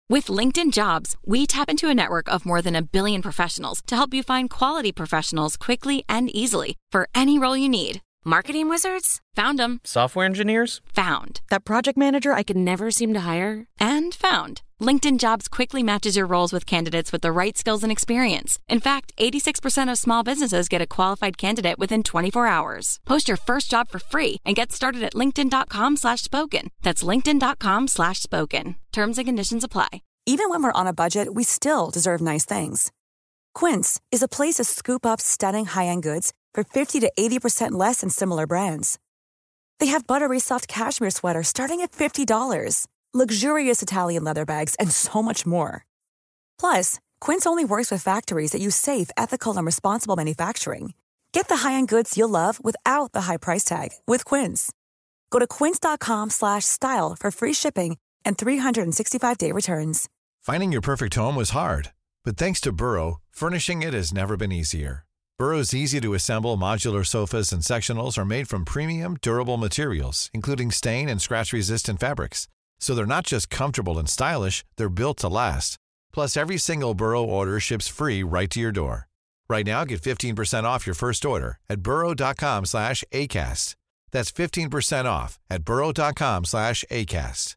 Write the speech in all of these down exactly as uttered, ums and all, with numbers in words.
With LinkedIn Jobs, we tap into a network of more than a billion professionals to help you find quality professionals quickly and easily for any role you need. Marketing wizards? Found them. Software engineers? Found. That project manager I could never seem to hire? And found. LinkedIn Jobs quickly matches your roles with candidates with the right skills and experience. In fact, eighty-six percent of small businesses get a qualified candidate within twenty-four hours. Post your first job for free and get started at linkedin.com slash spoken. That's linkedin.com slash spoken. Terms and conditions apply. Even when we're on a budget, we still deserve nice things. Quince is a place to scoop up stunning high-end goods for fifty to eighty percent less than similar brands. They have buttery soft cashmere sweaters starting at fifty dollars, luxurious Italian leather bags, and so much more. Plus, Quince only works with factories that use safe, ethical, and responsible manufacturing. Get the high-end goods you'll love without the high price tag with Quince. Go to quince.com slash style for free shipping and three sixty-five day returns. Finding your perfect home was hard, but thanks to Burrow, furnishing it has never been easier. Burrow's easy-to-assemble modular sofas and sectionals are made from premium, durable materials, including stain and scratch-resistant fabrics. So they're not just comfortable and stylish, they're built to last. Plus, every single Burrow order ships free right to your door. Right now, get fifteen percent off your first order at burrow.com slash ACAST. That's fifteen percent off at burrow.com slash ACAST.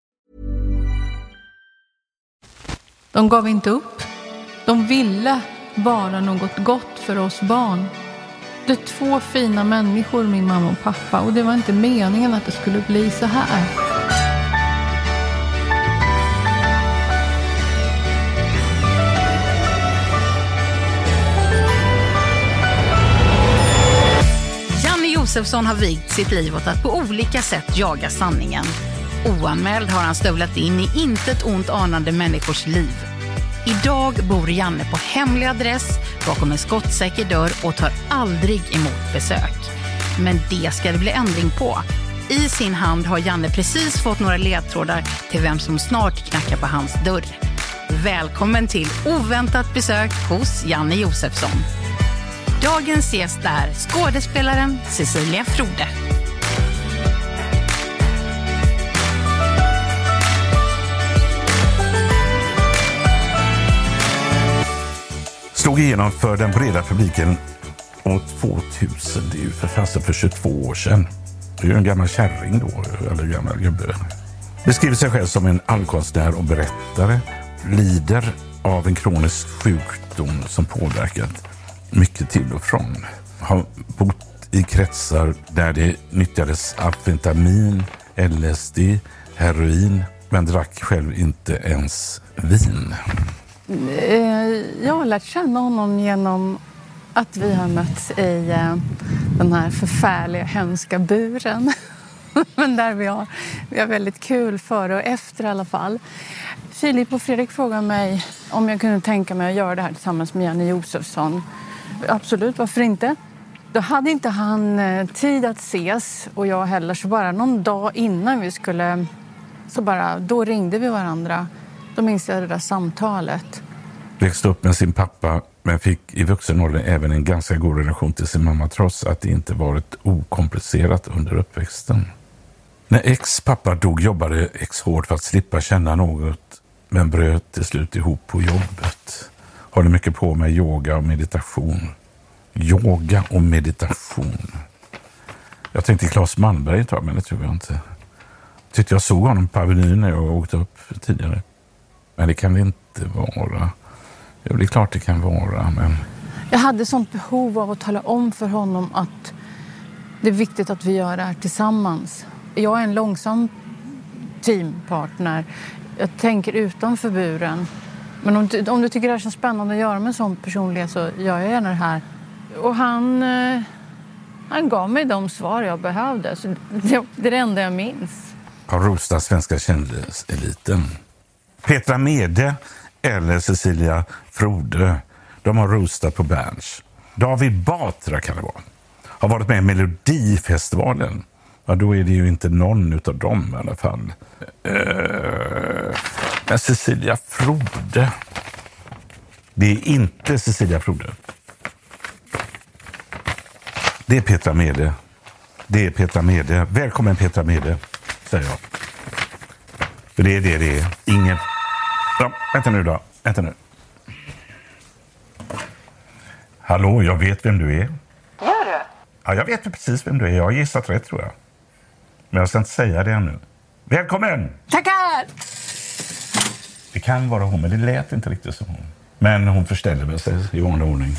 De gav inte upp. De ville vara något gott för oss barn. Det är två fina människor, min mamma och pappa. Och det var inte meningen att det skulle bli så här. Janne Josefsson har vigt sitt liv åt att på olika sätt jaga sanningen. Oanmäld har han stövlat in i intet ont anande människors liv. Idag bor Janne på hemlig adress bakom en skottsäker dörr och tar aldrig emot besök. Men det ska det bli ändring på. I sin hand har Janne precis fått några ledtrådar till vem som snart knackar på hans dörr. Välkommen till oväntat besök hos Janne Josefsson. Dagens gäst är skådespelaren Cecilia Frode. Slog igenom för den breda publiken år tvåtusen, det är ju för fasen för tjugotvå år sedan. Det är ju en gammal kärring då, eller gammal gubbe. Beskriver sig själv som en allkonstnär och berättare. Lider av en kronisk sjukdom som påverkat mycket till och från. Har bott i kretsar där det nyttjades amfetamin, L S D, heroin, men drack själv inte ens vin. Jag har lärt känna honom genom att vi har mötts i den här förfärliga, hemska buren. Men där vi har, vi har väldigt kul före och efter i alla fall. Filip och Fredrik frågade mig om jag kunde tänka mig att göra det här tillsammans med Janne Josefsson. Absolut, varför inte? Då hade inte han tid att ses och jag heller, så bara någon dag innan vi skulle, så bara, då ringde vi varandra. Då minns jag det där samtalet. Växte upp med sin pappa men fick i vuxen ålder även en ganska god relation till sin mamma trots att det inte varit okomplicerat under uppväxten. När ex-pappa dog jobbade ex hårt för att slippa känna något men bröt till slut ihop på jobbet. Håller mycket på med yoga och meditation. Yoga och meditation. Jag tänkte Claes Malmberg ett tag, men det tror jag inte. Tyckte jag såg honom på Avenyn när jag åkte upp tidigare. Men det kan det inte vara. Ja, det är klart det kan vara, men... Jag hade sånt behov av att tala om för honom att det är viktigt att vi gör det här tillsammans. Jag är en långsam teampartner. Jag tänker utanför buren. Men om du, om du tycker det är så spännande att göra med en sån personlighet så gör jag gärna det här. Och han, han gav mig de svar jag behövde. Så det, det är det enda jag minns. Har rostat svenska kändiseliten. Petra Mede eller Cecilia Frode, de har rostat på Berns. David Batra kan det vara. Har varit med i Melodifestivalen. Ja, då är det ju inte någon utav dem i alla fall. Uh, men Cecilia Frode. Det är inte Cecilia Frode. Det är Petra Mede. Det är Petra Mede. Välkommen Petra Mede, säger jag. För det är det det är. Ingen... Ja, vänta nu då. Vänta nu. Hallå, jag vet vem du är. Gör du? Ja, jag vet precis vem du är. Jag har gissat rätt, tror jag. Men jag ska inte säga det ännu. Välkommen! Tackar! Det kan vara hon, men det lät inte riktigt som hon. Men hon förställde sig i vanlig ordning.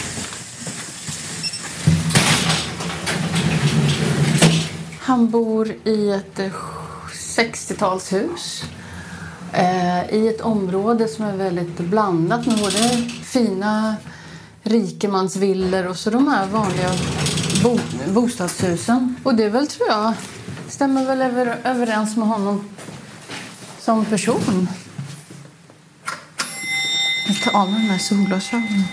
Han bor i ett sextiotalshus. Eh, I ett område som är väldigt blandat med både fina rikemansvillor och så de här vanliga bo- bostadshusen. Och det väl, tror jag, stämmer väl över, överens med honom som person. Jag tar av mig de här solglasögonen.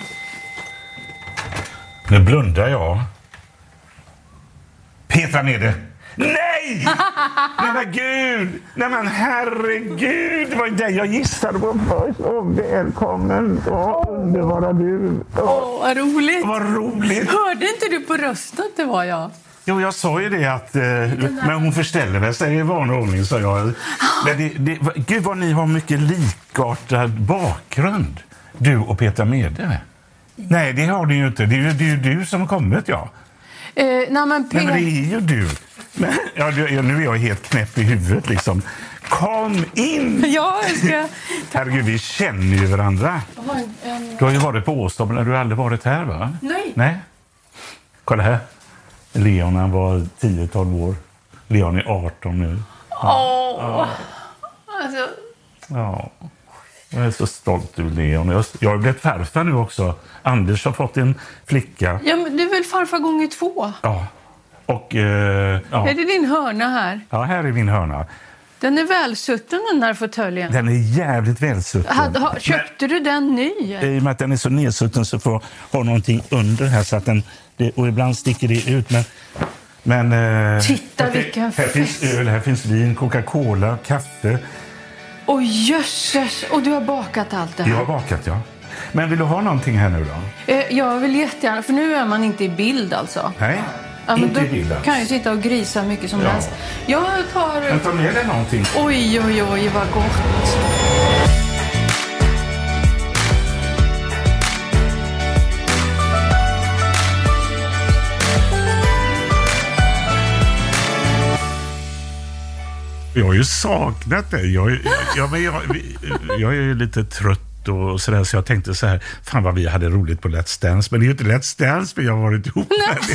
Nu blundar jag. Petra Mede. Nej! Nej men gud! Nej men herregud! Det var det jag gissade på först. Åh, välkommen! Åh, underbara du! Åh, Åh, vad roligt! vad roligt! Hörde inte du på rösten att det var jag? Jo, jag sa ju det att... Eh, men hon förställer väl sig i vanlig ordning, så jag. Men det, det, gud vad ni har mycket likartad bakgrund. Du och Petra Mede. Nej, det har ni ju inte. Det är ju, det är ju du som har kommit, ja. Eh, nej, men Nej, men det är ju du. Men, ja, du, nu är jag helt knäpp i huvudet, liksom. Kom in! Ja, jag ska... Herregud, vi känner ju varandra. Du har ju varit på Åstad, men du har aldrig varit här, va? Nej. Nej. Kolla här. Leon, han var tio tolv år. Leon är arton nu. Åh! Oh. Alltså... Ja. Jag är så stolt över Leon. Jag, jag har blivit farfar nu också. Anders har fått en flicka. Ja, men du är väl farfar gånger två? Ja. Och... Eh, ja. Är det din hörna här? Ja, här är min hörna. Den är välsutten, den där fåtöljen. Den är jävligt välsutten. Had, ha, köpte Men, du den ny? I och med att den är så nedsutten så får ha någonting under här. Så att den, det, och ibland sticker det ut. Men, men, eh, Titta här, vilken här fest. finns öl, här finns vin, Coca-Cola, kaffe. Åh, jösses! Och du har bakat allt det här? Jag har bakat, ja. Men vill du ha någonting här nu då? Eh, jag vill jättegärna, för nu är man inte i bild alltså. Nej, ja, men inte då i bild alls. kan jag sitta och grisa mycket som Ja. helst. Jag tar... Men ta med dig någonting. Oj, oj, oj, vad gott. Jag har ju saknat dig. Jag, jag, men jag, jag är ju lite trött och sådär, så jag tänkte så här, fan vad vi hade roligt på Let's Dance. Men det är ju inte Let's Dance, men jag har varit ihop med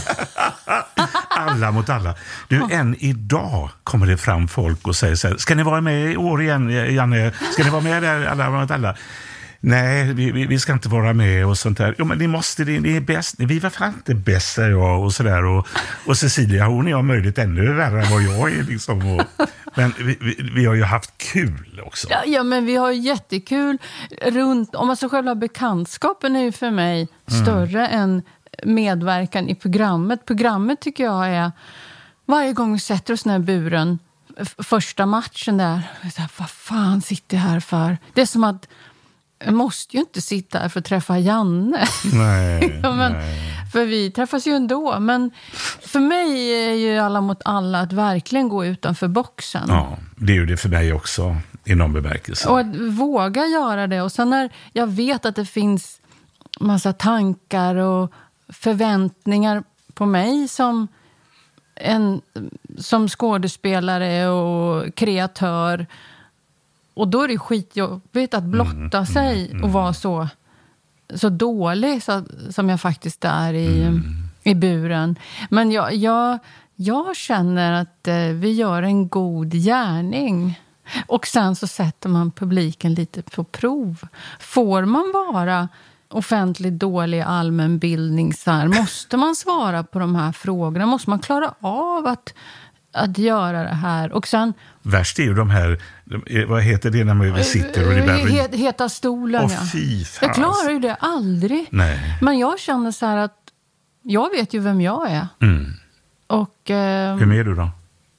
alla mot alla. Du, än idag kommer det fram folk och säger så här, ska ni vara med i år igen, Janne? Ska ni vara med där, alla mot alla? Nej, vi, vi ska inte vara med och sånt där. Jo, men ni måste, ni är bäst. Vi var fan inte bäst, säger jag och sådär. Och, och Cecilia, hon är om möjligt ännu värre än vad jag är liksom. Och, men vi, vi, vi har ju haft kul också. Ja, ja, men vi har jättekul runt, om man så själva bekantskapen är ju för mig mm. större än medverkan i programmet. Programmet tycker jag är, varje gång vi sätter oss ner i buren, f- första matchen där, så här, vad fan sitter jag här för? Det är som att jag måste ju inte sitta här för att träffa Janne. Nej, ja, men, nej. För vi träffas ju ändå. Men för mig är ju alla mot alla att verkligen gå utanför boxen. Ja, det är ju det för mig också i någon bemärkelse. Och att våga göra det. Och sen när jag vet att det finns massa tankar och förväntningar på mig som, en, som skådespelare och kreatör. Och då är det skitjobbigt att blotta mm, sig mm, mm. och vara så, så dålig så, som jag faktiskt är i, mm. i buren. Men jag, jag, jag känner att eh, vi gör en god gärning. Och sen så sätter man publiken lite på prov. Får man vara offentligt dålig allmänbildning så här? Måste man svara på de här frågorna? Måste man klara av att... att göra det här. Och sen... Värst är ju de här, vad heter det när vi sitter och det där... Het, heta stolen, oh, ja. Fy, jag klarar ju det aldrig. Nej. Men jag känner så här att jag vet ju vem jag är. Mm. Och... Eh... Vem är du då?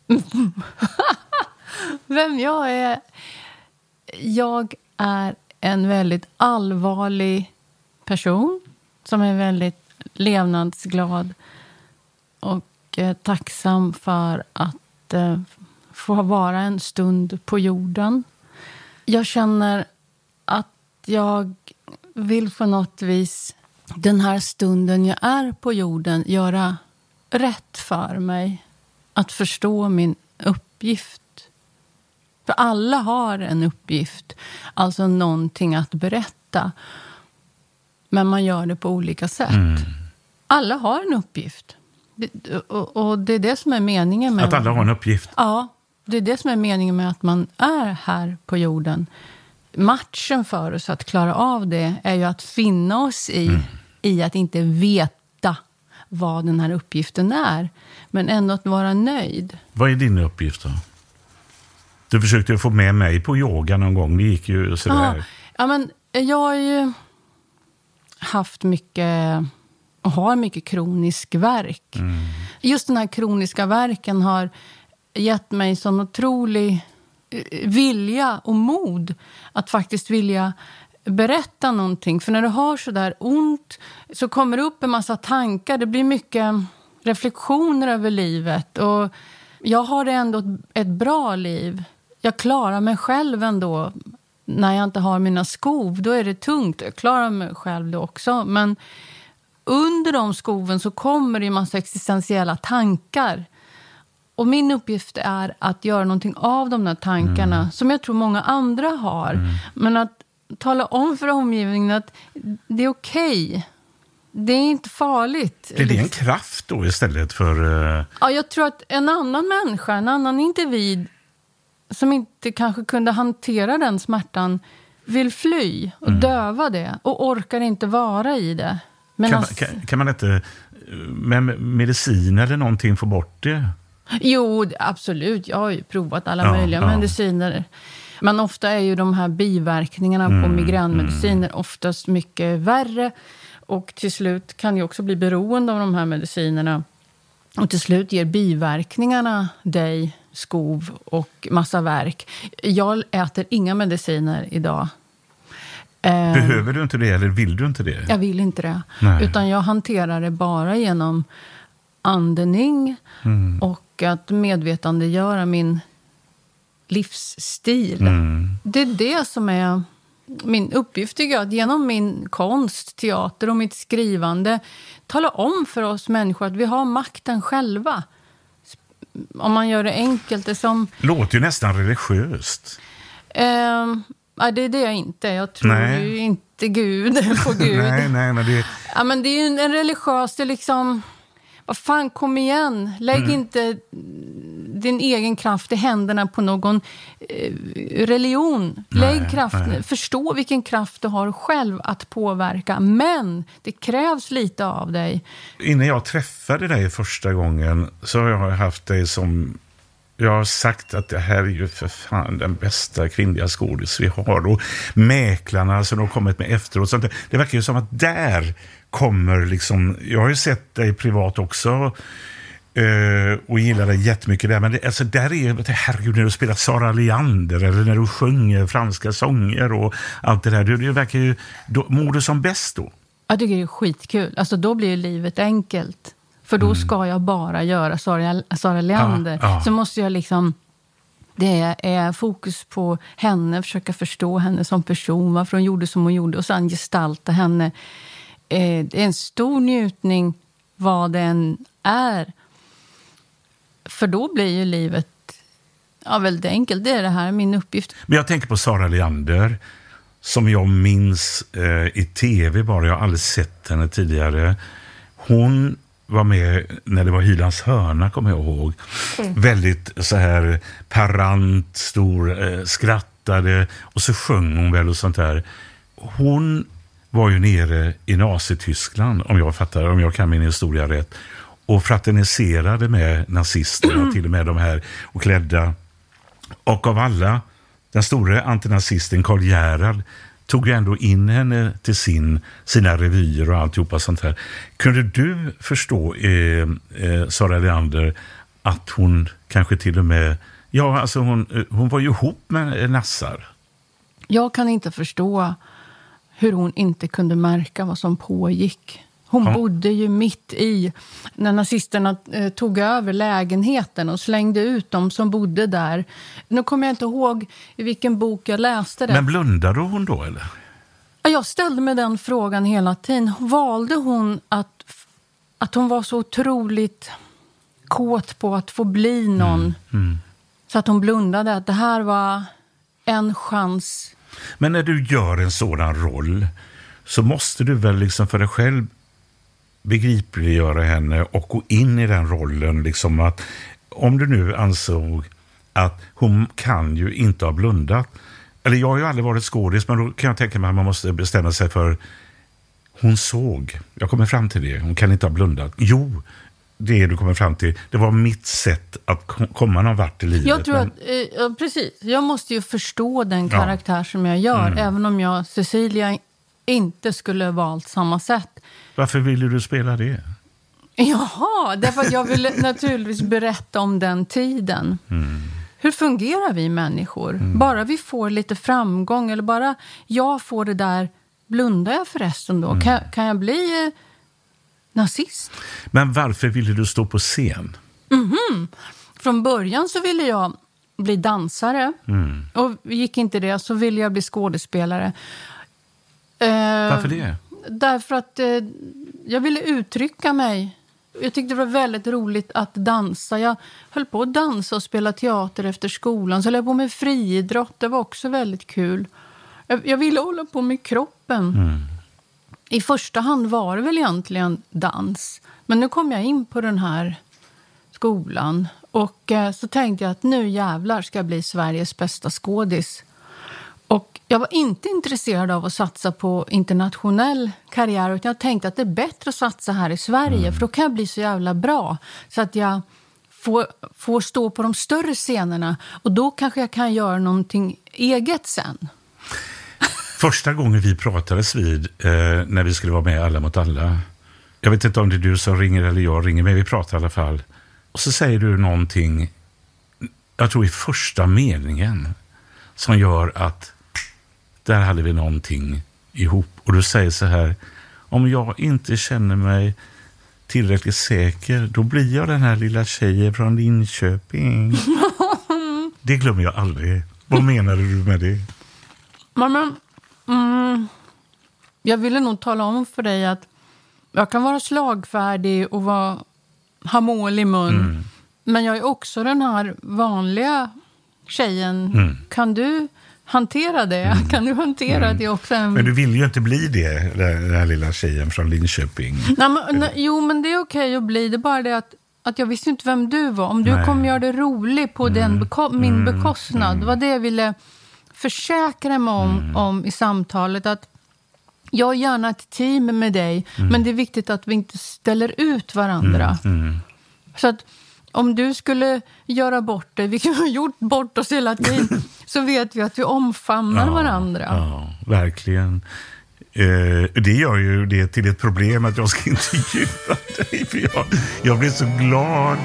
Vem jag är? Jag är en väldigt allvarlig person som är väldigt levnadsglad och tacksam för att eh, få vara en stund på jorden. Jag känner jag vill på något vis den här stunden jag är på jorden göra rätt för mig. Att förstå min uppgift. För alla har en uppgift. Alltså någonting att berätta. Men man gör det på olika sätt. Mm. Alla har en uppgift. Det, och, och det är det som är meningen med... Att alla har en uppgift? Ja, det är det som är meningen med att man är här på jorden. Matchen för oss att klara av det är ju att finna oss i, mm. i att inte veta vad den här uppgiften är. Men ändå att vara nöjd. Vad är din uppgift då? Du försökte få med mig på yoga någon gång. Det gick ju sådär. Ja, ja men jag har ju haft mycket och har mycket kronisk värk. Mm. Just den här kroniska värken har gett mig sån otrolig vilja och mod att faktiskt vilja berätta någonting. För när du har så där ont så kommer det upp en massa tankar. Det blir mycket reflektioner över livet. Och jag har det ändå ett bra liv. Jag klarar mig själv ändå. När jag inte har mina skov, då är det tungt. Jag klarar mig själv då också. Men under de skoven så kommer det en massa existentiella tankar. Och min uppgift är att göra någonting av de där tankarna. Mm. Som jag tror många andra har. Mm. Men att tala om för omgivningen att det är okej. Okay. Det är inte farligt. Är det en kraft då istället för... Uh... Ja, jag tror att en annan människa, en annan individ som inte kanske kunde hantera den smärtan vill fly och mm. döva det och orkar inte vara i det. Men kan, alltså... kan, kan man inte med medicin eller någonting få bort det? Jo, absolut. Jag har ju provat alla ja, möjliga ja. mediciner. Men ofta är ju de här biverkningarna mm, på migränmediciner mm. oftast mycket värre. Och till slut kan ju också bli beroende av de här medicinerna. Och till slut ger biverkningarna dig skov och massa värk. Jag äter inga mediciner idag. Behöver du inte det eller vill du inte det? Jag vill inte det. Nej. Utan jag hanterar det bara genom andning mm. och att medvetandegöra min livsstil. Mm. Det är det som är min uppgift, tycker jag, att genom min konst, teater och mitt skrivande tala om för oss människor att vi har makten själva. Om man gör det enkelt. Det som... låter ju nästan religiöst. Eh, ja, det är det jag inte. Jag tror nej. ju inte Gud på Gud. nej, nej, men det... Ja, men det är ju en religiös, det är liksom... Vad fan, kom igen. Lägg mm. inte din egen kraft i händerna på någon eh, religion. Lägg nej, kraft, nej. Förstå vilken kraft du har själv att påverka. Men det krävs lite av dig. Innan jag träffade dig första gången så har jag haft dig som... Jag har sagt att det här är ju för fan den bästa kvinnliga skådis vi har. Och mäklarna som de kommit med efteråt. Så det verkar ju som att där kommer liksom... Jag har ju sett dig privat också eh, och gillar dig jättemycket där. Men det, alltså där är herregud, när du spelar Sara Leander eller när du sjunger franska sånger och allt det där. Det, det verkar ju... Då, mår du som bäst då? Jag tycker det är skitkul. Alltså då blir livet enkelt. För då ska jag bara göra Sara, Sara Leander. Ja, ja. Så måste jag liksom... Det är fokus på henne. Försöka förstå henne som person. Varför hon gjorde som hon gjorde. Och sen gestalta henne. Eh, det är en stor njutning vad den är. För då blir ju livet ja, väldigt enkelt. Det är det här min uppgift. Men jag tänker på Sara Leander. Som jag minns eh, i tv bara. Jag har aldrig sett henne tidigare. Hon... var med när det var Hylands hörna, kommer jag ihåg. Mm. Väldigt så här parant, stor, eh, skrattade och så sjöng hon väl och sånt där. Hon var ju nere i Nazityskland, om jag fattar, om jag kan min historia rätt, och fraterniserade med nazisterna, mm. till och med de här och klädda. Och av alla, den stora antinazisten Karl Gerhard tog ju ändå in henne till sin, sina revyer och alltihopa sånt här. Kunde du förstå eh, eh, Sara Leander att hon kanske till och med... Ja, alltså hon, hon var ju ihop med nassar. Jag kan inte förstå hur hon inte kunde märka vad som pågick. Hon ja. bodde ju mitt i när nazisterna eh, tog över lägenheten och slängde ut dem som bodde där. Nu kommer jag inte ihåg i vilken bok jag läste det. Men blundade hon då eller? Jag ställde mig den frågan hela tiden. Valde hon att, att hon var så otroligt kåt på att få bli någon mm. Mm. så att hon blundade att det här var en chans. Men när du gör en sådan roll så måste du väl liksom för dig själv begripliggöra henne och gå in i den rollen liksom att om du nu ansåg att hon kan ju inte ha blundat. Eller jag har ju aldrig varit skådis, men då kan jag tänka mig att man måste bestämma sig för hon såg. Jag kommer fram till det. Hon kan inte ha blundat. Jo, det du kommer fram till, det var mitt sätt att komma någon vart i livet. Jag tror men... att, eh, precis. Jag måste ju förstå den karaktär ja. som jag gör, mm. även om jag, Cecilia, inte skulle valt samma sätt. Varför ville du spela det? Jaha, därför att jag ville naturligtvis berätta om den tiden. Mm. Hur fungerar vi människor? Mm. Bara vi får lite framgång eller bara jag får det där, blundar jag förresten då? Mm. Kan, kan jag bli eh, nazist? Men varför ville du stå på scen? Mm-hmm. Från början så ville jag bli dansare. Mm. Och gick inte det så ville jag bli skådespelare. Eh, varför det? Därför att eh, jag ville uttrycka mig. Jag tyckte det var väldigt roligt att dansa. Jag höll på att dansa och spela teater efter skolan. Så höll jag på med friidrott. Det var också väldigt kul. Jag, jag ville hålla på med kroppen. Mm. I första hand var det väl egentligen dans. Men nu kom jag in på den här skolan. Och eh, så tänkte jag att nu jävlar ska jag bli Sveriges bästa skådis. Och jag var inte intresserad av att satsa på internationell karriär, utan jag tänkte att det är bättre att satsa här i Sverige, mm. för då kan jag bli så jävla bra så att jag får, får stå på de större scenerna och då kanske jag kan göra någonting eget sen. Första gången vi pratades vid eh, när vi skulle vara med Alla mot alla, jag vet inte om det är du som ringer eller jag ringer, men vi pratar i alla fall. Och så säger du någonting, jag tror i första meningen, som gör att där hade vi någonting ihop. Och du säger så här, om jag inte känner mig tillräckligt säker, då blir jag den här lilla tjejen från Linköping. Det glömmer jag aldrig. Vad menar du med det? Mamma, mm, jag ville nog tala om för dig att jag kan vara slagfärdig och vara, ha mål i mun. Mm. Men jag är också den här vanliga tjejen. Mm. Kan du hantera det? Mm. Kan du hantera mm. det också? Men du vill ju inte bli det, den här lilla tjejen från Linköping. Nej, men, nej, jo, men det är okej att bli. Det är bara det att, att jag visste inte vem du var. Om du nej. kommer göra det roligt på mm. den beko- min mm. bekostnad. Mm. Det var det jag ville försäkra mig om, mm. om i samtalet. Att jag är gärna ett team med dig. Mm. Men det är viktigt att vi inte ställer ut varandra. Mm. Mm. Så att om du skulle göra bort det, vilket vi har gjort bort oss hela tiden, så vet vi att vi omfamnar ja, varandra. Ja, verkligen. Eh, det gör ju det till ett problem att jag ska intervjua dig, för jag, jag blir så glad.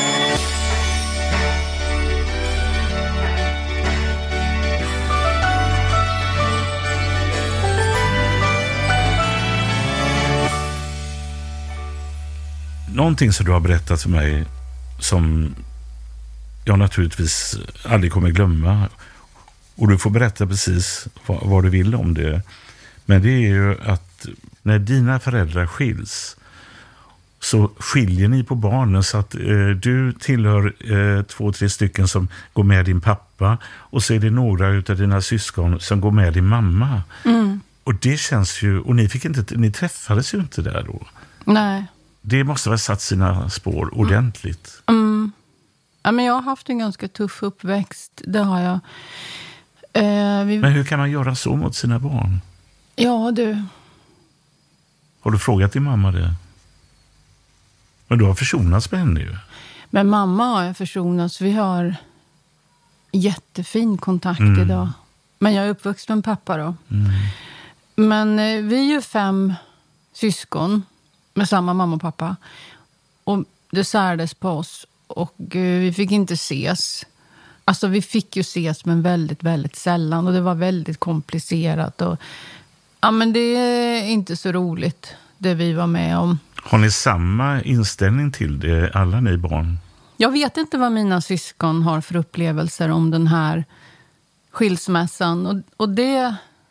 Någonting som du har berättat för mig som jag naturligtvis aldrig kommer glömma, och du får berätta precis vad, vad du vill om det, men det är ju att när dina föräldrar skiljs så skiljer ni på barnen, så att eh, du tillhör eh, två, tre stycken som går med din pappa, och så är det några utav dina syskon som går med din mamma. Mm. Och det känns ju, och ni fick inte, ni träffades ju inte där då. Nej. Det måste ha satt sina spår ordentligt. Mm. Ja, men jag har haft en ganska tuff uppväxt. Det har jag. Eh, vi... Men hur kan man göra så mot sina barn? Ja, du. Har du frågat din mamma det? Men du har försonats med henne ju. Men mamma har jag försonats. Vi har jättefin kontakt mm. idag. Men jag är uppvuxen med pappa då. Mm. Men eh, vi är ju fem syskon med samma mamma och pappa. Och det särdes på oss. Och uh, vi fick inte ses. Alltså vi fick ju ses, men väldigt, väldigt sällan. Och det var väldigt komplicerat. Och, ja, men det är inte så roligt, det vi var med om. Har ni samma inställning till det, alla ni barn? Jag vet inte vad mina syskon har för upplevelser om den här skilsmässan. Och, och det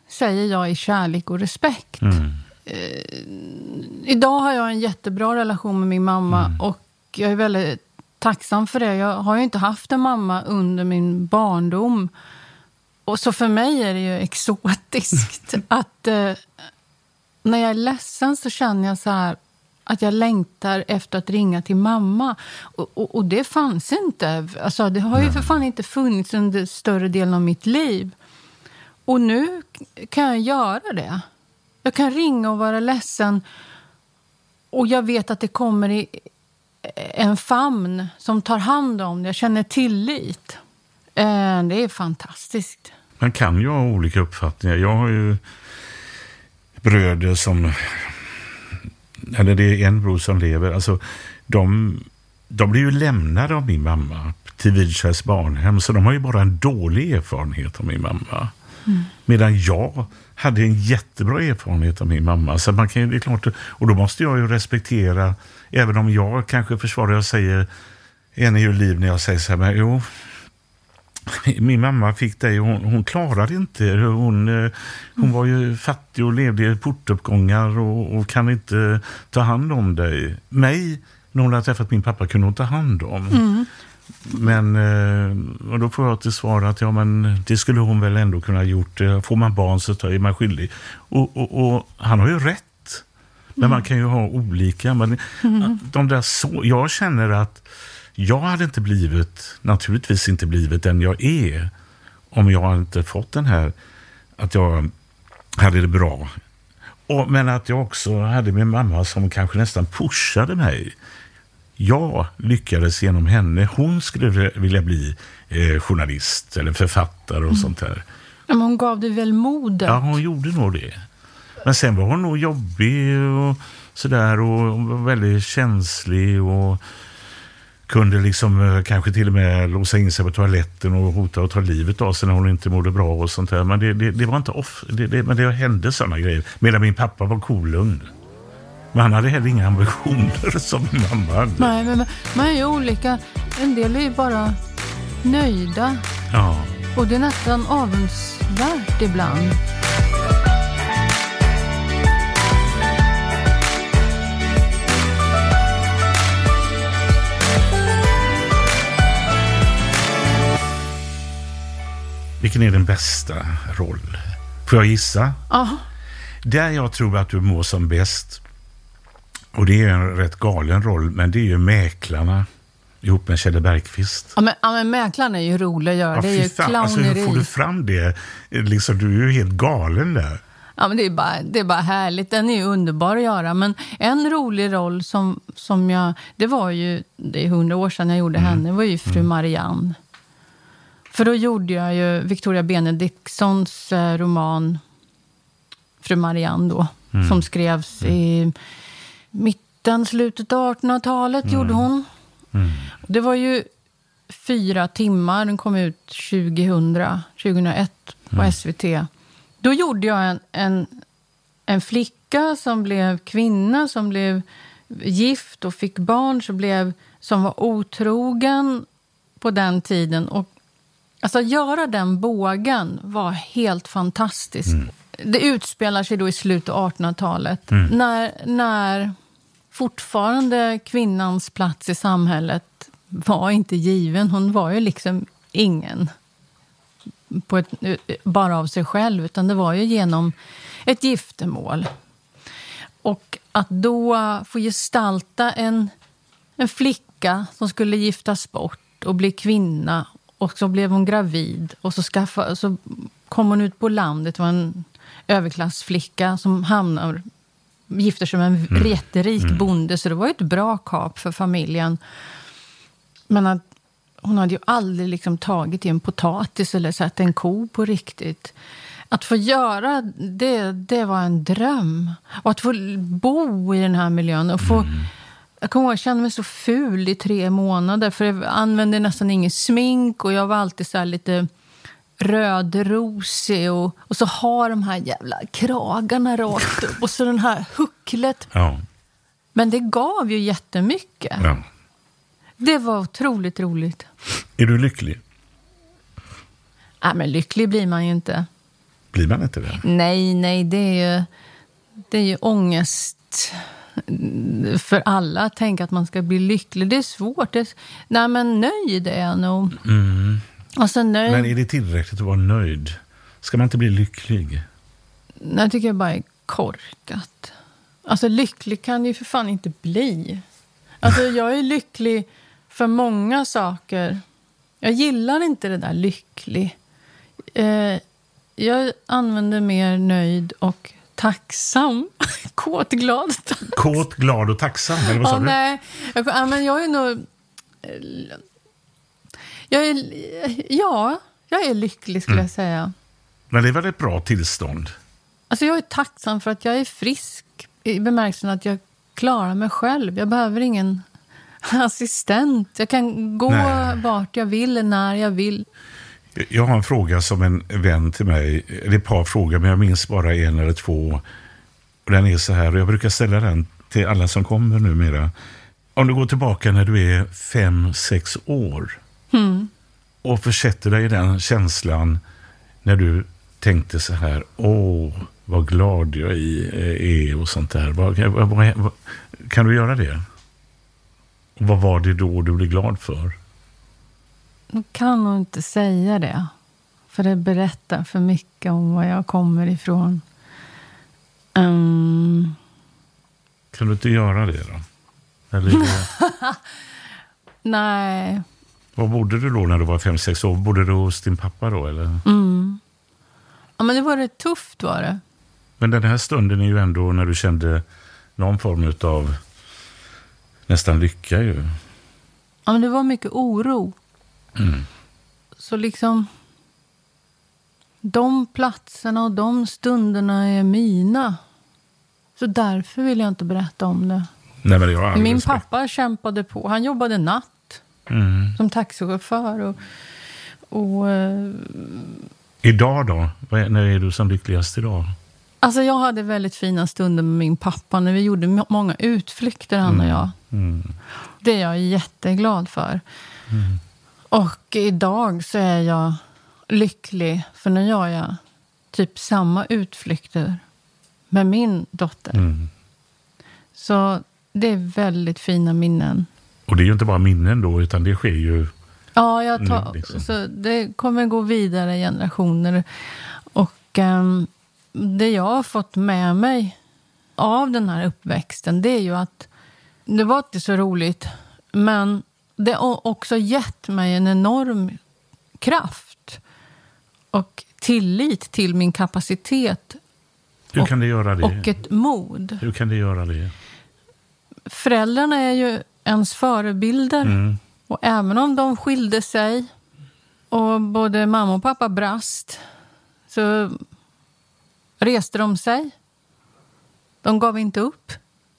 säger jag i kärlek och respekt. Mm. Eh, idag har jag en jättebra relation med min mamma mm. och jag är väldigt tacksam för det. Jag har ju inte haft en mamma under min barndom. Och så för mig är det ju exotiskt att eh, när jag är ledsen så känner jag så här att jag längtar efter att ringa till mamma. Och, och, och det fanns inte. Alltså, det har ju för fan inte funnits under större delen av mitt liv. Och nu kan jag göra det. Jag kan ringa och vara ledsen. Och jag vet att det kommer i en famn som tar hand om det. Jag känner tillit. Det är fantastiskt. Man kan ju ha olika uppfattningar. Jag har ju bröder som... Eller det är en bror som lever. Alltså, de, de blir ju lämnade av min mamma till Vidskärs barnhem. Så de har ju bara en dålig erfarenhet av min mamma. Mm. Medan jag hade en jättebra erfarenhet av min mamma. Så man kan ju, det är klart, och då måste jag ju respektera, även om jag kanske försvarar och säger en är ju liv när jag säger så här, men jo, min mamma fick dig, hon, hon klarade inte, hon, hon var ju fattig och levde i portuppgångar och, och kan inte ta hand om dig. Mig, när hon hade träffat min pappa, kunde hon ta hand om. Mm. Men och då får jag till svar att ja, men det skulle hon väl ändå kunna ha gjort. Får man barn så är man skyldig. Och, och, och han har ju rätt. Men mm. man kan ju ha olika. Men mm. de där så, jag känner att jag hade inte blivit, naturligtvis inte blivit den jag är om jag inte fått den här, att jag hade det bra. Och, men att jag också hade min mamma som kanske nästan pushade mig. Jag lyckades genom henne. Hon skulle vilja bli eh, journalist eller författare och mm. sånt där. Men hon gav dig väl modet? Ja, hon gjorde nog det. Men sen var hon nog jobbig och sådär och var väldigt känslig och kunde liksom kanske till och med låsa in sig på toaletten och hota och ta livet av sig när hon inte mådde bra och sånt där. Men det, det, det var inte off, det, det, men det hände sådana grejer. Medan min pappa var kolugn. Men han hade heller inga ambitioner som min mamma hade. Nej, men man är ju olika. En del är ju bara nöjda. Ja. Och det är nästan avundsvärt ibland. Vilken är den bästa roll? Får jag gissa? Ja. Där jag tror att du mår som bäst, och det är en rätt galen roll, men det är ju Mäklarna ihop med Kjell Bergqvist. Ja, men, ja, men Mäklarna är ju roliga att göra. Ja, det är ju clowneri. Alltså, hur får du fram det? Liksom, du är ju helt galen där. Ja, men det är bara, det är bara härligt. Den är ju underbar att göra. Men en rolig roll som, som jag... Det var ju... Det är hundra år sedan jag gjorde mm. henne. Det var ju Fru mm. Marianne. För då gjorde jag ju Victoria Benediktsons eh, roman Fru Marianne då. Mm. Som skrevs mm. i mitten, slutet av artonhundratalet mm. gjorde hon. Mm. Det var ju fyra timmar. Den kom ut tjugohundra, tjugohundraett på mm. S V T. Då gjorde jag en, en, en flicka som blev kvinna, som blev gift och fick barn, som, blev, som var otrogen på den tiden. Och alltså göra den bågen var helt fantastiskt. Mm. Det utspelar sig då i slutet av artonhundratalet. Mm. När, när fortfarande kvinnans plats i samhället var inte given. Hon var ju liksom ingen på ett, bara av sig själv. Utan det var ju genom ett giftermål. Och att då få gestalta en, en flicka som skulle giftas bort och bli kvinna. Och så blev hon gravid. Och så, skaffa, så kom hon ut på landet. Det var en överklassflicka som hamnar, gifter sig med en mm. jätterik mm. bonde. Så det var ju ett bra kap för familjen. Men att hon hade ju aldrig liksom tagit i en potatis eller satt en ko på riktigt. Att få göra det, det var en dröm. Och att få bo i den här miljön och få... Mm. Jag kommer ihåg, jag kände mig så ful i tre månader. För jag använde nästan ingen smink. Och jag var alltid så här lite rödrosig. Och, och så har de här jävla kragarna rakt upp. Och så den här hucklet. Ja. Men det gav ju jättemycket. Ja. Det var otroligt roligt. Är du lycklig? Nej, men lycklig blir man ju inte. Blir man inte det? Nej, nej, det är ju, det är ju ångest för alla att tänka att man ska bli lycklig. Det är svårt. Det är, nej, men nöjd är jag nog. Mm. Alltså, nöjd. Men är det tillräckligt att vara nöjd? Ska man inte bli lycklig? Nej, jag tycker jag bara är korkat. Alltså, lycklig kan ju för fan inte bli. Alltså, jag är lycklig för många saker. Jag gillar inte det där lycklig. Eh, jag använder mer nöjd och tacksam. Kåt, glad. Kåt, glad och tacksam, eller vad sa oh, du? Nej, jag, ja, men jag är nog... Jag är, ja, jag är lycklig skulle mm. jag säga. Men det är väl ett bra tillstånd? Alltså jag är tacksam för att jag är frisk i bemärkelsen att jag klarar mig själv. Jag behöver ingen assistent. Jag kan gå Nej. vart jag vill, när jag vill. Jag har en fråga som en vän till mig. Det är ett par frågor, men jag minns bara en eller två. Och den är så här, och jag brukar ställa den till alla som kommer numera. Om du går tillbaka när du är fem, sex år mm. och försätter dig i den känslan när du tänkte så här, åh, vad glad jag är och sånt där. Vad, vad, vad, kan du göra det? Och vad var det då du blev glad för? Jag kan nog inte säga det. För det berättar för mycket om var jag kommer ifrån. Um... Kan du inte göra det då? Eller det... Nej. Var bodde du då när du var fem, sex år? Bodde du hos din pappa då? Eller? Mm. Ja, men det var rätt tufft var det. Men den här stunden är ju ändå när du kände någon form av nästan lycka ju. Ja, men det var mycket oro. Mm. Så liksom de platserna och de stunderna är mina. Så därför vill jag inte berätta om det. Nej, men jag Min pappa kämpade på. Han jobbade natt mm. som taxichaufför. Och, och, uh... Idag då? När är du som lyckligast idag? Alltså jag hade väldigt fina stunder med min pappa när vi gjorde många utflykter, han mm. och jag. Mm. Det är jag jätteglad för. Mm. Och idag så är jag lycklig för nu gör jag typ samma utflykter med min dotter. Mm. Så det är väldigt fina minnen. Och det är ju inte bara minnen då, utan det sker ju ja, jag tar, nu, liksom. Så det kommer gå vidare generationer. Och um, det jag har fått med mig av den här uppväxten, det är ju att det var inte så roligt, men det har också gett mig en enorm kraft och tillit till min kapacitet. Hur kan det göra det? Och ett mod. Hur kan det göra det? Föräldrarna är ju ens förebilder. Mm. Och även om de skilde sig och både mamma och pappa brast, så reste de sig. De gav inte upp.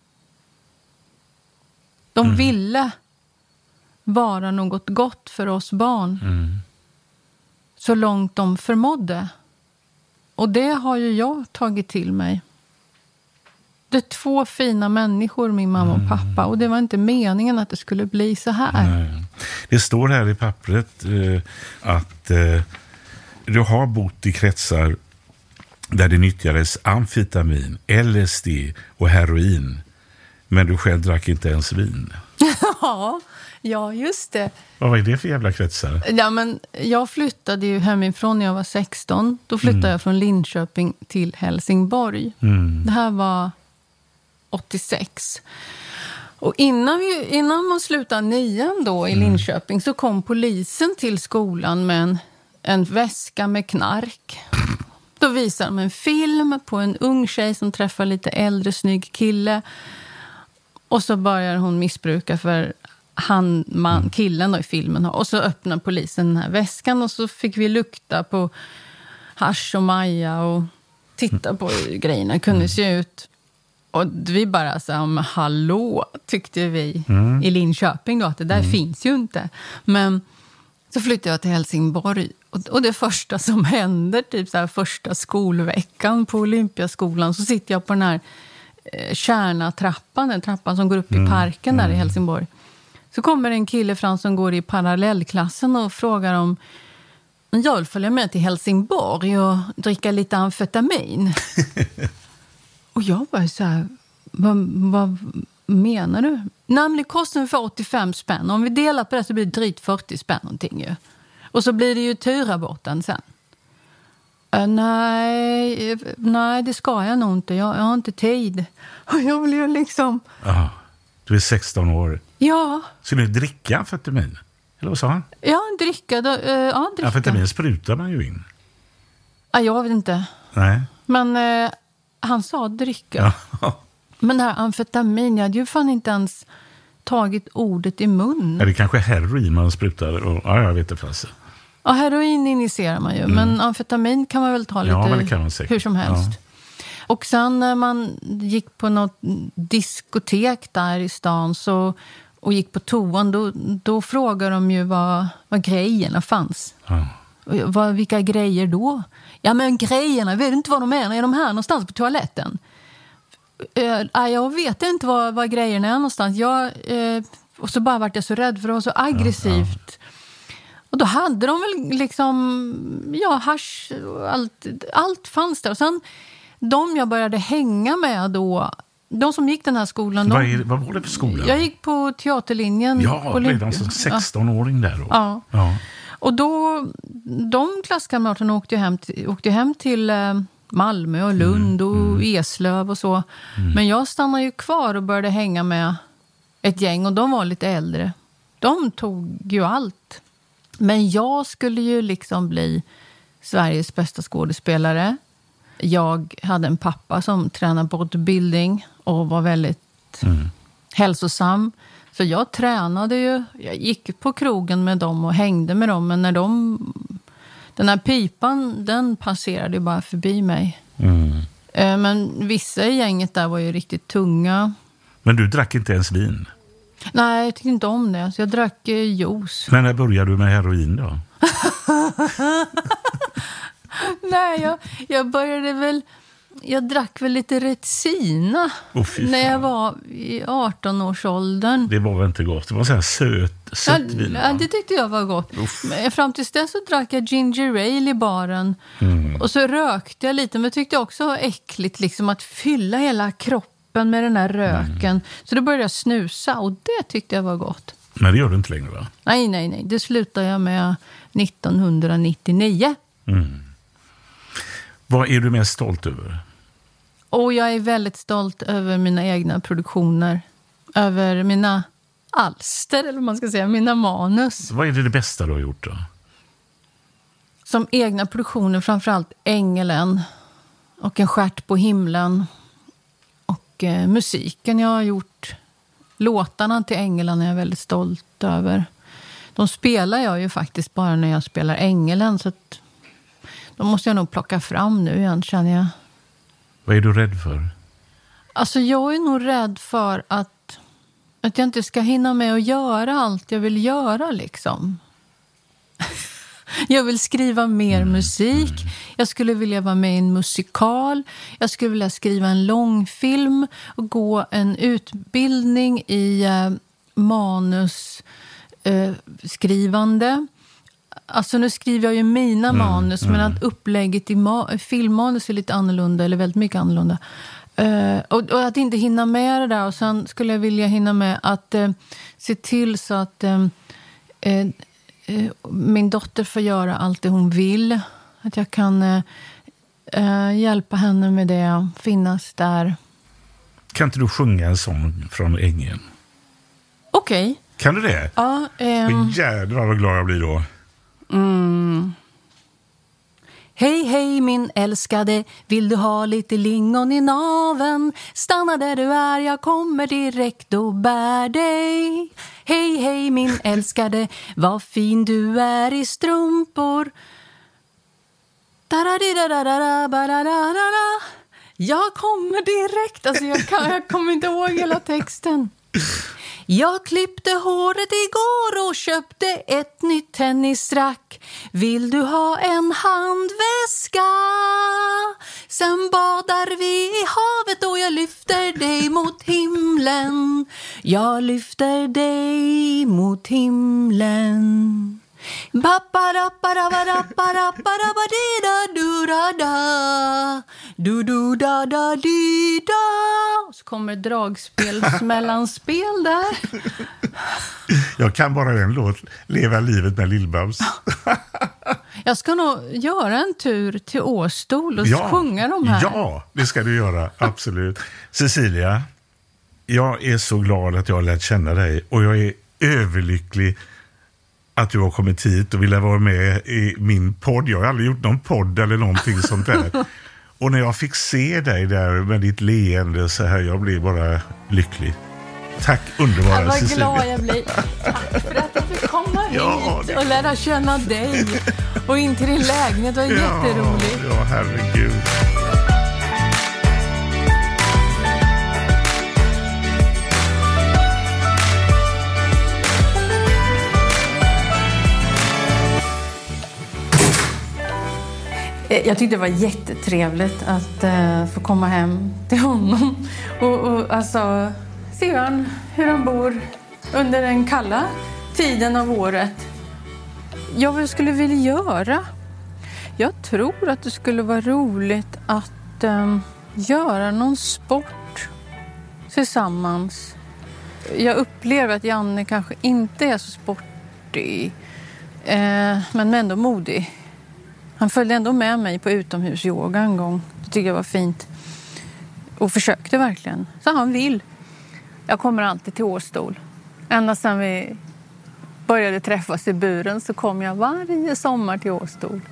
De mm. ville vara något gott för oss barn. Mm. Så långt de förmådde. Och det har ju jag tagit till mig. Det är två fina människor, min mamma och pappa. Och det var inte meningen att det skulle bli så här. Nej. Det står här i pappret eh, att eh, du har bott i kretsar där det nyttjades amfetamin, L S D och heroin. Men du själv drack inte ens vin. Ja, ja, just det. Vad är det för jävla kretsar? Ja, men jag flyttade ju hemifrån när jag var sexton. Då flyttade mm. jag från Linköping till Helsingborg. Mm. Det här var åttiosex. Och innan, vi, innan man slutade nian då i mm. Linköping så kom polisen till skolan med en, en väska med knark. Då visade de en film på en ung tjej som träffar lite äldre snygg kille. Och så börjar hon missbruka för han, man, killen då i filmen. Och så öppnar polisen den här väskan och så fick vi lukta på hasch och maja och titta på hur grejerna kunde se ut. Och vi bara så här, hallå, tyckte vi mm. i Linköping då, att det där mm. finns ju inte. Men så flyttade jag till Helsingborg. Och, och det första som händer, typ så här första skolveckan på Olympiaskolan, så sitter jag på den här eh, Kärna-trappan, den trappan som går upp mm. i parken där mm. i Helsingborg. Så kommer en kille fram som går i parallellklassen och frågar om Jag vill följa med till Helsingborg och dricka lite amfetamin. Och jag var så här, vad, vad menar du? Namligen kostar för åttiofem spänn. Om vi delar på det så blir det drygt fyrtio spänn någonting ju. Och så blir det ju turabåten sen. Uh, nej, nej, det ska jag nog inte. Jag, jag har inte tid. Och jag vill ju liksom... Ja, du är sexton år. Ja. Ska du dricka amfetamin? Eller vad sa han? Ja, dricka. Då, uh, ja, dricka. Amfetamin sprutar man ju in. Ja, jag vet inte. Nej. Men uh, han sa dricka. Ja. Men det här amfetamin, jag hade ju fan inte ens tagit ordet i mun. Är det kanske heroin man sprutar? Och, ja, jag vet inte fast. Ja, heroin injicerar man ju. Mm. Men amfetamin kan man väl ta lite ja, men det kan man hur som helst. Ja. Och sen när man gick på något diskotek där i stan så, och gick på toan, då, då frågade de ju vad, vad grejerna fanns. Ja. Vad, vilka grejer då? Ja, men grejerna, vet du inte vad de är? Är de här någonstans på toaletten? Uh, jag vet inte vad, vad grejerna är någonstans. Jag, uh, och så bara vart jag så rädd för det var så aggressivt. Ja, ja. Och då hade de väl liksom, ja, hasch, allt, allt fanns där. Och sen, de jag började hänga med då, de som gick den här skolan. Vad, de, är, vad var det för skola? Jag gick på teaterlinjen. Ja, redan som sexton-åring där då. Ja. ja. Och då, de klasskamraterna åkte hem till, åkte hem till eh, Malmö och Lund mm, och mm. Eslöv och så. Mm. Men jag stannade ju kvar och började hänga med ett gäng och de var lite äldre. De tog ju allt. Men jag skulle ju liksom bli Sveriges bästa skådespelare. Jag hade en pappa som tränade bodybuilding och var väldigt mm. hälsosam. Så jag tränade ju, jag gick på krogen med dem och hängde med dem. Men när de, den här pipan, den passerade ju bara förbi mig. Mm. Men vissa i gänget där var ju riktigt tunga. Men du drack inte ens vin? Nej, jag tyckte inte om det. Så jag drack eh, juice. Men när började du med heroin då? Nej, jag, jag började väl... Jag drack väl lite Retsina oh, när jag var i arton-årsåldern. Det var väl inte gott? Det var så här söt, sött ja, vin. Ja, det tyckte jag var gott. Men fram tills dess så drack jag ginger ale i baren. Mm. Och så rökte jag lite. Men jag tyckte också var äckligt liksom, att fylla hela kroppen med den här röken. Mm. Så då började jag snusa och det tyckte jag var gott. Men det gör du inte längre, va? Nej, nej, nej. Det slutade jag med nittonhundranittionio. Mm. Vad är du mest stolt över? Och jag är väldigt stolt över mina egna produktioner. Över mina alster, eller vad man ska säga. Mina manus. Vad är det, det bästa du har gjort då? Som egna produktioner, framförallt Ängeln. Och En stjärt på himlen. Och eh, musiken jag har gjort. Låtarna till Ängeln är jag väldigt stolt över. De spelar jag ju faktiskt bara när jag spelar Ängeln. Så att de måste jag nog plocka fram nu igen, känner jag. Vad är du rädd för? Alltså jag är nog rädd för att, att jag inte ska hinna med att göra allt jag vill göra liksom. Jag vill skriva mer mm. musik. Jag skulle vilja vara med i en musikal. Jag skulle vilja skriva en långfilm och gå en utbildning i eh, manusskrivande. Eh, Alltså nu skriver jag ju mina mm, manus, mm. men att upplägget i ma- filmmanus är lite annorlunda, eller väldigt mycket annorlunda. Uh, och, och att inte hinna med det där. Och sen skulle jag vilja hinna med att uh, se till så att uh, uh, uh, min dotter får göra allt det hon vill. Att jag kan uh, uh, hjälpa henne med det, finnas där. Kan inte du sjunga en sång från Ängeln? Okej. Okay. Kan du det? Ja. Um... Jädrar vad glad jag blir då. Mm. Hej, hej min älskade, vill du ha lite lingon i naven? Stanna där du är, jag kommer direkt och bär dig. Hej, hej min älskade, vad fin du är i strumpor. Jag kommer direkt, alltså jag, kan, jag kommer inte ihåg hela texten. Jag klippte håret igår och köpte ett nytt tennisrack. Vill du ha en handväska? Sen badar vi i havet och jag lyfter dig mot himlen. Jag lyfter dig mot himlen. Så kommer dragspelsmellanspel där. Jag kan bara den låt, Leva livet med Lill-Babs. Jag ska nog göra en tur till Åstol och ja, sjunga de här. Ja, det ska du göra, absolut. Cecilia, jag är så glad att jag har lärt känna dig och jag är överlycklig att du har kommit hit och ville vara med i min podd. Jag har aldrig gjort någon podd eller någonting sånt där. Och när jag fick se dig där med ditt leende så här, jag blev bara lycklig. Tack, underbara Vad Cecilia. glad jag blir. Tack för att jag fick komma hit ja, det... och lära känna dig. Och in till din lägenhet, det var ja, jätteroligt. Ja, herregud. Jag tyckte det var jättetrevligt att uh, få komma hem till honom och, och alltså se han, hur han bor under den kalla tiden av året. Jag vad jag skulle vilja göra? Jag tror att det skulle vara roligt att um, göra någon sport tillsammans. Jag upplever att Janne kanske inte är så sportig, uh, men ändå modig. Han följde ändå med mig på utomhusyoga en gång. Det tyckte jag var fint. Och försökte verkligen. Så han vill. Jag kommer alltid till Åstol. Ända sedan vi började träffas i buren så kom jag varje sommar till Åstol.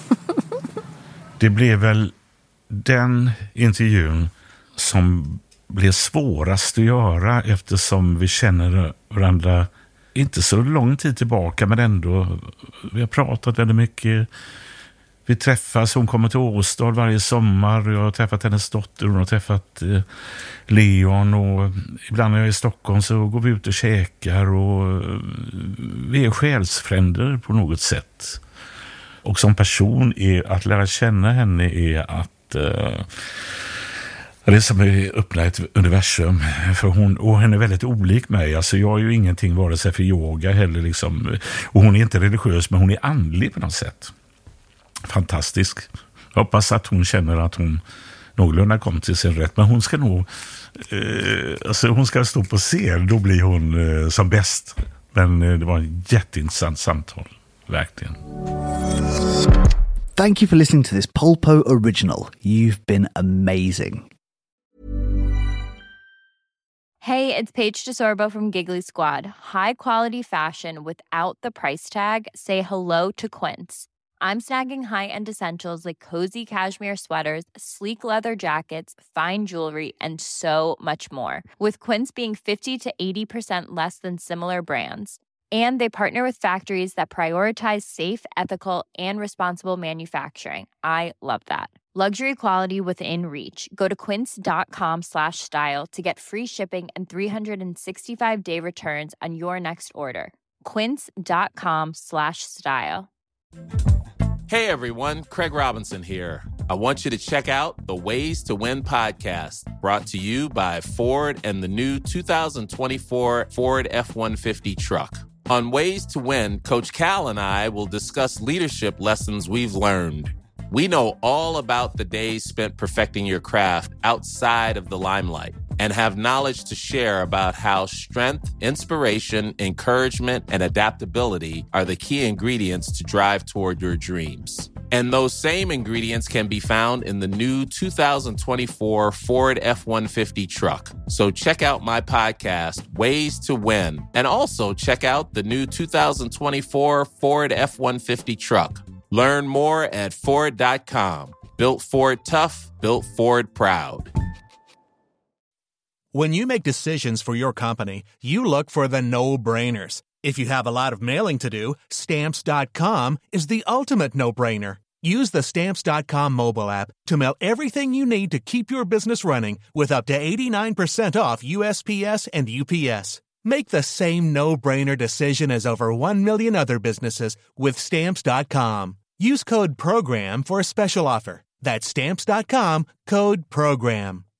Det blev väl den intervjun som blev svårast att göra eftersom vi känner varandra inte så lång tid tillbaka men ändå. Vi har pratat väldigt mycket. Vi träffas, hon kommer till Åstad varje sommar. Jag har träffat hennes dotter, hon har träffat eh, Leon och ibland när jag är i Stockholm så går vi ut och käkar och eh, vi är själsfränder på något sätt. Och som person är att lära känna henne är att eh, det är som att öppna ett universum för hon, och hon är väldigt olik mig. Alltså jag är ju ingenting vare sig för yoga heller liksom, och hon är inte religiös men hon är andlig på något sätt. Fantastisk. Jag hoppas att hon känner att hon någorlunda kom till sin rätt. Men hon ska nog eh, alltså hon ska stå på scen. Då blir hon eh, som bäst. Men eh, det var ett jätteintressant samtal. Verkligen. Thank you for listening to this Polpo original. You've been amazing. Hey, it's Paige DeSorbo from Giggly Squad. High quality fashion without the price tag. Say hello to Quince. I'm snagging high-end essentials like cozy cashmere sweaters, sleek leather jackets, fine jewelry, and so much more. With Quince being fifty to eighty percent less than similar brands. And they partner with factories that prioritize safe, ethical, and responsible manufacturing. I love that. Luxury quality within reach. Go to quince.com slash style to get free shipping and three sixty-five day returns on your next order. Quince.com slash style. Hey everyone, Craig Robinson here. I want you to check out the Ways to Win podcast, brought to you by Ford and the new two thousand twenty-four Ford F one fifty truck. On Ways to Win, Coach Cal and I will discuss leadership lessons we've learned. We know all about the days spent perfecting your craft outside of the limelight and have knowledge to share about how strength, inspiration, encouragement, and adaptability are the key ingredients to drive toward your dreams. And those same ingredients can be found in the new two thousand twenty-four Ford F one fifty truck. So check out my podcast, Ways to Win, and also check out the new two thousand twenty-four Ford F one fifty truck. Learn more at Ford dot com. Built Ford tough, built Ford proud. When you make decisions for your company, you look for the no-brainers. If you have a lot of mailing to do, Stamps dot com is the ultimate no-brainer. Use the Stamps dot com mobile app to mail everything you need to keep your business running with up to eighty-nine percent off U S P S and U P S. Make the same no-brainer decision as over one million other businesses with Stamps dot com. Use code PROGRAM for a special offer. That's Stamps dot com, code PROGRAM.